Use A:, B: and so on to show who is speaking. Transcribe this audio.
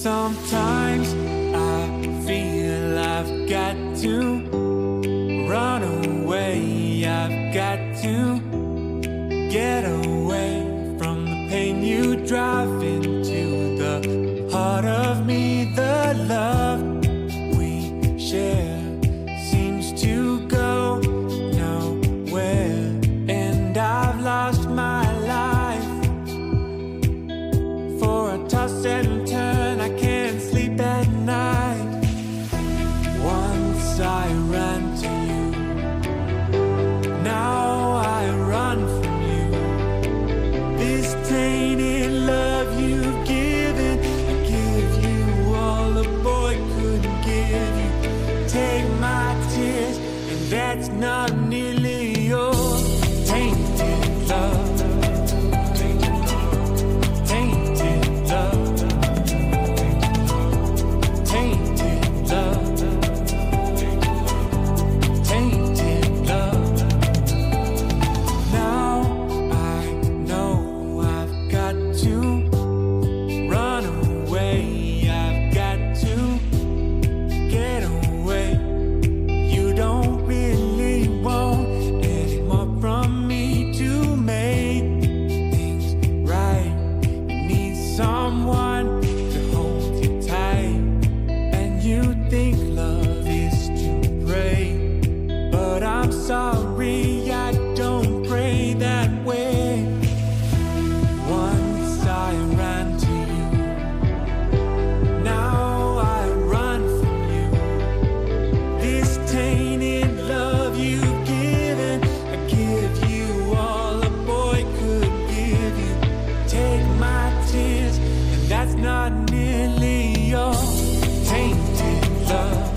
A: Sometimes I feel I've got to run away. I've got to get away from the pain you drive into the heart of me. The love we share seems to go nowhere, and I've lost my life for a toss and turn. I can't sleep at night. Once I ran to you, now I run from you. This tainted love you've given, I give you all a boy couldn't give you. Take my tears, and that's not nearly yours. Tainted love, tainted love, tainted love, tainted love, tainted love. Now I know I've got to run away. I've got to get away. You don't really want any more from me to make things right. You need someone to hold you tight, and you think love is to pray, but I'm sorry, I don't pray that way. Once I ran to you, now I run from you. This tainted love you've given, I give you all a boy could give you. Take my tears, and that's not nearly yours. Tainted love,